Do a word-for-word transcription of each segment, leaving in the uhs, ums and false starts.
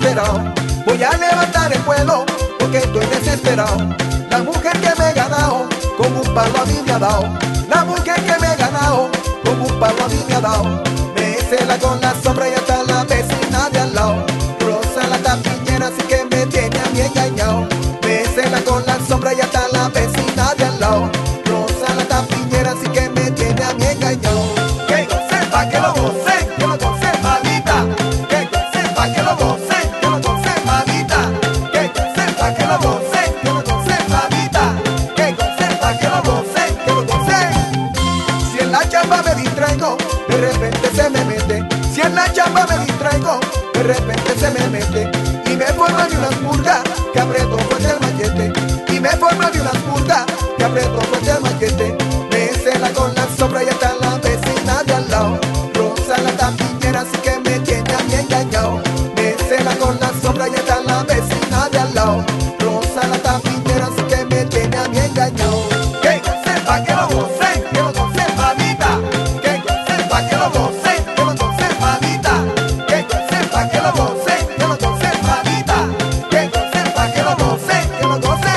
encerrado. Voy a levantar el vuelo porque estoy desesperado. La mujer que me he ganado, como un palo a mí me ha dado. La mujer que me he ganado, como un palo a mí me ha dado. Me cela con la sombra y hasta la vecina de al lado. Rosa la tapiñera, así que me tiene a mí engañado. Me cela con la sombra y hasta la vecina de al lado. Rosa la tapiñera, así que me tiene a mí engañado. Que goce, pa' que lo goce, que lo goce, mamita. Que goce, pa' que lo goce, que lo goce, mamita. Que goce, pa' que lo goce, que lo goce, mamita. Que goce, pa' que lo goce, que lo goce. Si en la chamba me distraigo, de repente se me mete. Si en la chamba me distraigo, de repente se me mete. Y me forma de unas purgas que aprieto fuerte el machete. Y me forma de unas purgas que aprieto fuerte el machete. Me cela con la sombra y hasta la vecina de al lado. Rosa la tapiñera, así que me tiene a mí engañado. Me cela con la sombra y hasta la vecina de al lado. Rosa la tapiñera, así que me tiene a mí engañado. Que goce, pa' que lo goce, que lo goce, mamita. Que goce, pa' que lo goce, que lo goce, mamita. Que goce, pa' que lo goce, que lo goce, mamita. Que goce, pa' que lo goce, que lo goce.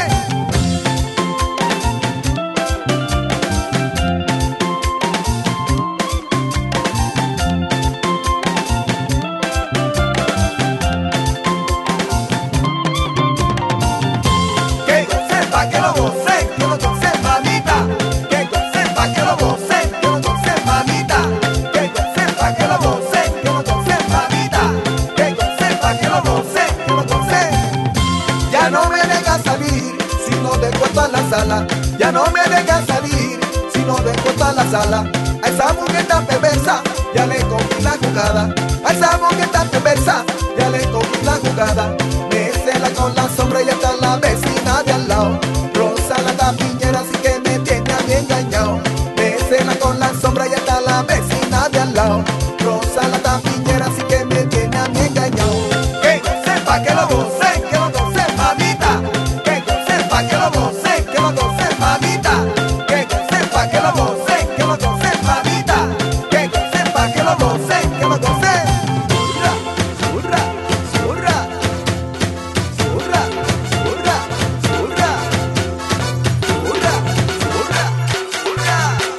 Que goce, pa' que lo goce, que lo goce, mamita. Que goce, pa' que lo goce, que lo goce, mamita. Que goce, pa' que lo goce, que lo goce, mamita. Que goce, pa' que lo goce, que lo goce. Ya no me deja salir si no dejo toda la sala. Ya no me deja salir si no dejo toda la sala. A esa mujer tan perversa ya le cogí la jugada. A esa mujer tan perversa ya le cogí la jugada. Me cela con la sombra y hasta la vecina de al lado. Rosa la tapiñera, así que me tiene a mí engañado. Me cela con la sombra y hasta la vecina de al lado. Rosa la tapiñera, así que me tiene a mí engañado. Que goce, pa' que lo goce, que lo goce, mamita. Que goce, pa' que lo goce, que lo goce, mamita. Que goce, pa' que lo goce, que lo goce, mamita. Que goce, pa' que lo goce, que lo goce. Zurra, zurra, zurra, zurra, zurra, zurra, zurra, zurra,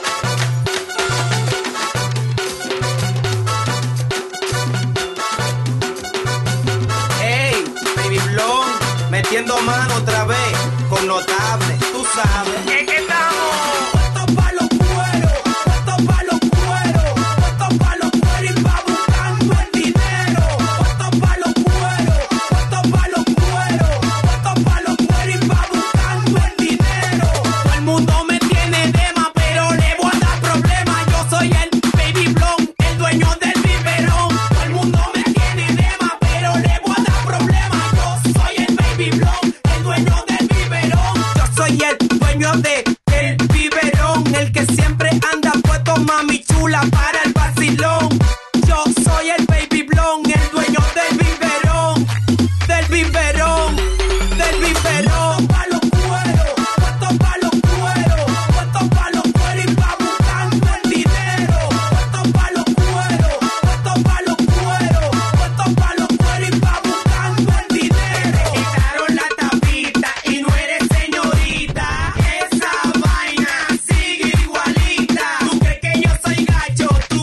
zurra. Ey, Baby Blonde, metiendo mano otra vez, con notable, tú sabes. ¿Qué que estamos? Puestos pa' los cueros, puestos pa' los cueros, puestos pa' los cueros y pa' buscando el dinero. Puestos pa' los cueros, puestos pa' los cueros, puestos pa' los cueros y pa' buscando el dinero. Todo el mundo me tiene dema, pero le voy a dar problema. Yo soy el Baby Blonde, el dueño del biberón. Todo el mundo me tiene dema, pero le voy a dar problema. Yo soy el Baby Blonde, el dueño del biberón. Yo soy el dueño de el biberón, el que siempre anda puesto mami chula para el vacilón. Yo soy el Baby Blonde, el dueño del biberón, del biberón, del biberón. Pa' los cueros, puesto pa' los cueros, puesto pa' los cueros y pa' buscando el dinero. Puesto pa' los cueros, puesto pa' los cueros, puesto pa' los cueros y pa' buscando el dinero. Te quitaron la tapita y no eres señorita. Esa vaina sigue igualita. Tú crees que yo soy gacho, tú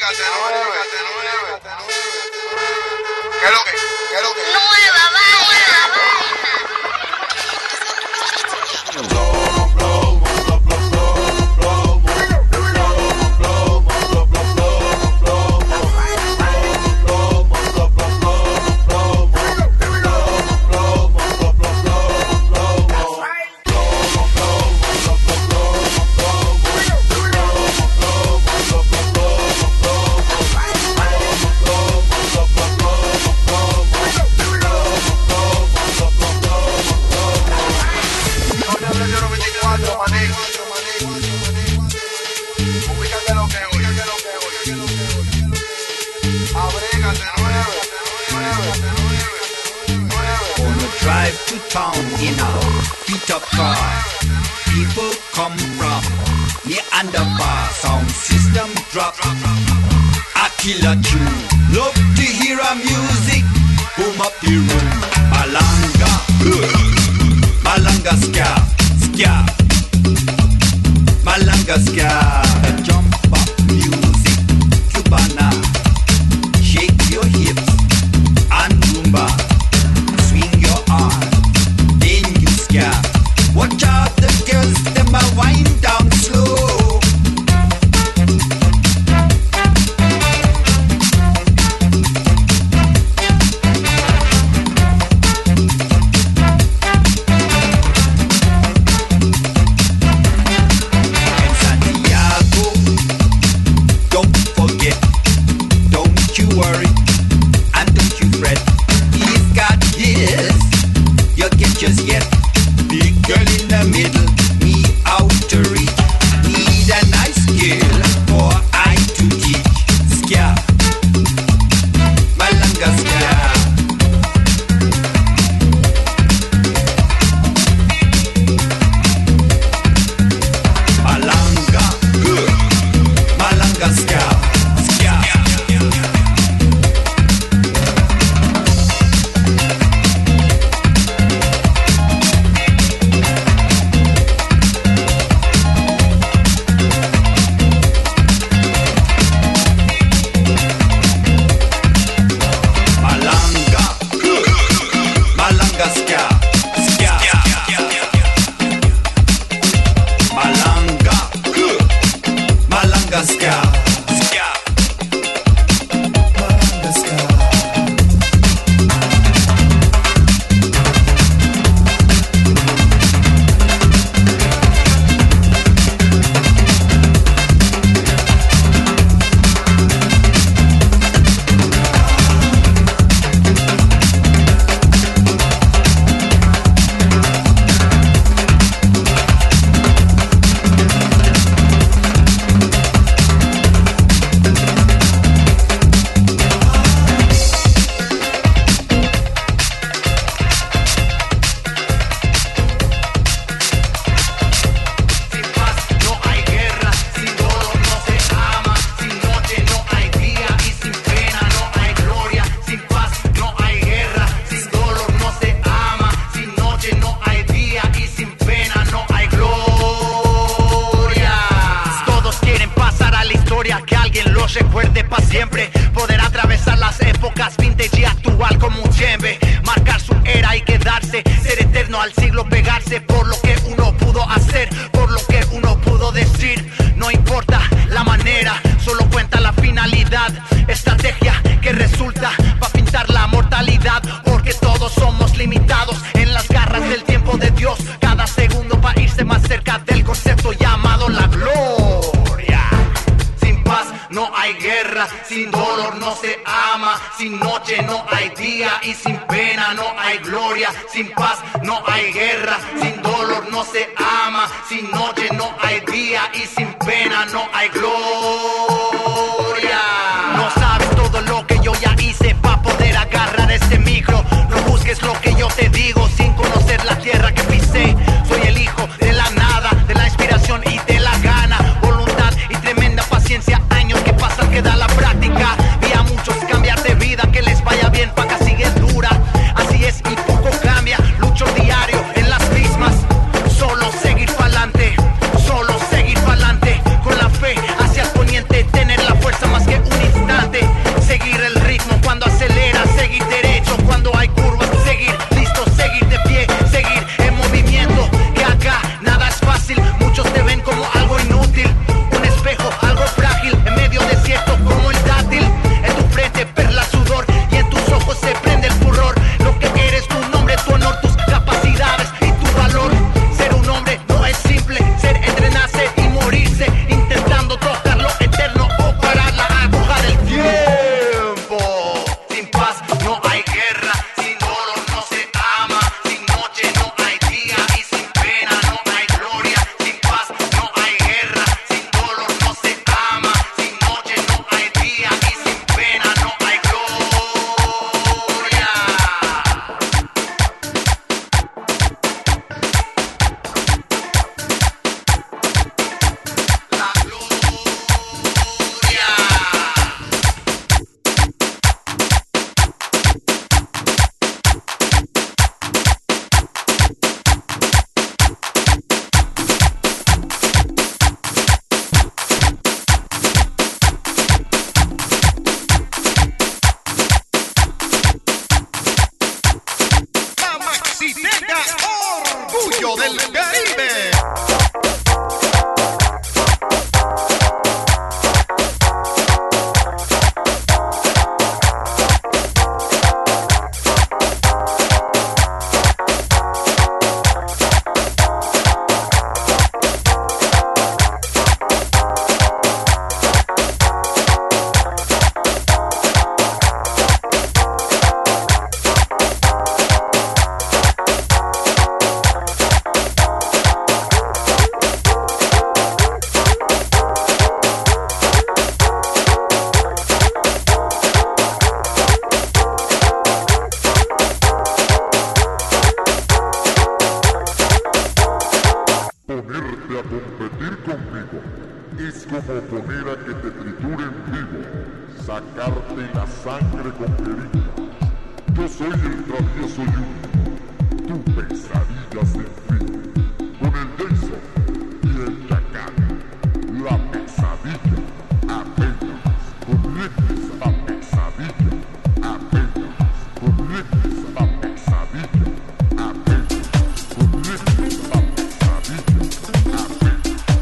¿Qué es lo que? ¿Qué es lo que? Nueva vaina. Drive to town in a beat-up car. People come from near underbar. Sound system drop. A killer tune. Love to hear a music. Boom up the room. Malanga, Malanga ska, ska. Malanga ska. The jump up music. Cubana. Shake your hips and rumba. Then you scare. Watch out, the girls, them a wind down slow. In Santiago, don't forget, don't you worry, and don't you fret. He's got his. You get just yet. Big girl in the middle, me out to reach. Need a nice girl for I to teach. Ska, Malanga ska. Malanga, Malanga ska, ska. Recuerde pa' siempre, poder atravesar las épocas vintage y actual como un djembe, marcar su era y quedarse, ser eterno al siglo, pegarse por lo que uno pudo hacer, por lo que uno pudo decir. No importa la manera, solo cuenta la finalidad, estrategia que resulta pa' pintar la mortalidad, porque todos somos limitados en las garras del tiempo de Dios, cada segundo pa' irse más cerca del concepto llamado la gloria. No hay guerra, sin dolor no se ama, sin noche no hay día y sin pena no hay gloria. Sin paz no hay guerra, sin dolor no se ama, sin noche no hay día y sin pena no hay gloria. No sabes todo lo que yo ya hice pa' poder agarrar este micro. No busques lo que yo te digo sin conocer la tierra que pisé. Soy el hijo de la nada, de la inspiración y de la gana, voluntad y tremenda paciencia. Queda la práctica, vi a muchos cambiar de vida, que les vaya bien, pa' que sigue dura. Así es y poco cambia, lucho diario en las mismas. Solo seguir pa'lante, solo seguir pa'lante, con la fe hacia el Es como poner a que te trituren vivo, sacarte la sangre con jeringa. Yo soy el travieso Junior, tu pesadilla sin fin. Con el Jason y el Chacal, la pesadilla apenas. Con lentes a pesadilla apenas. Con lentes a pesadilla apenas. Con lentes a pesadilla apenas.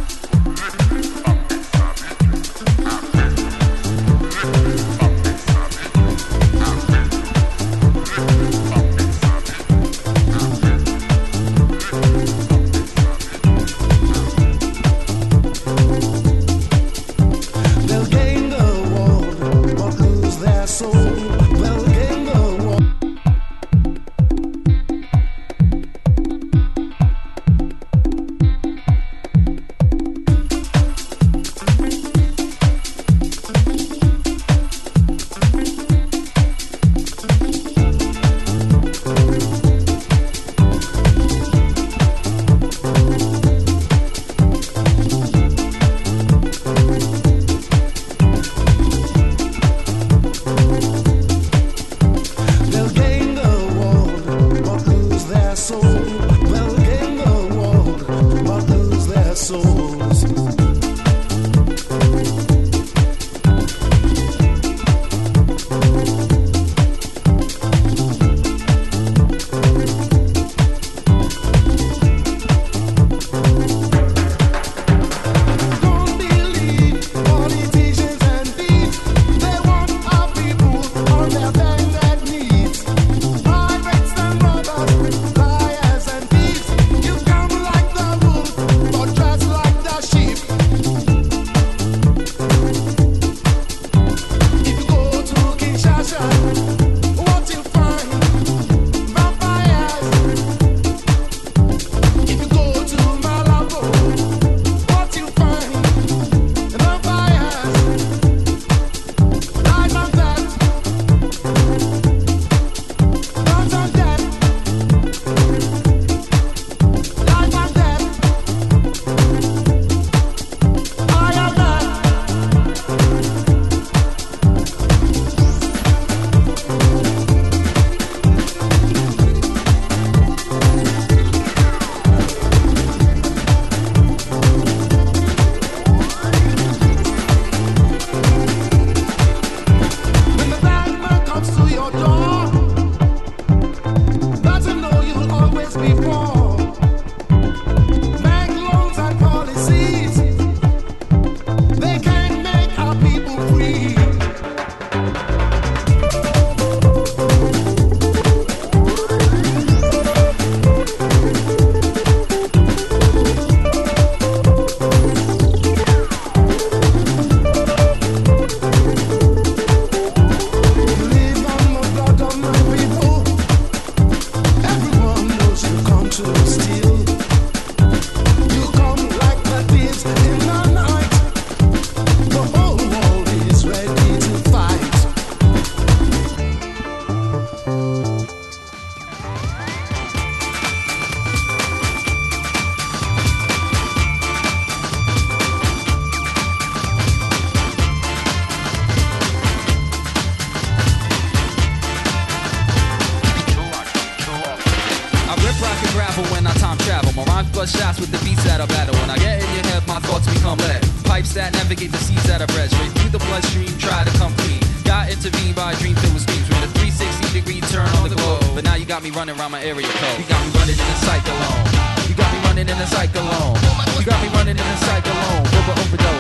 plus shots with the beats that I battle. When I get in your head, my thoughts become lead. Pipes that navigate the seas that I bred. Straight through the bloodstream, try to come clean. Got intervened by a dream filled with schemes. With a three sixty degree turn on the globe. But now you got me running around my area code. You got me running in a cyclone. You got me running in a cyclone. You got me running in a cyclone. Over, over,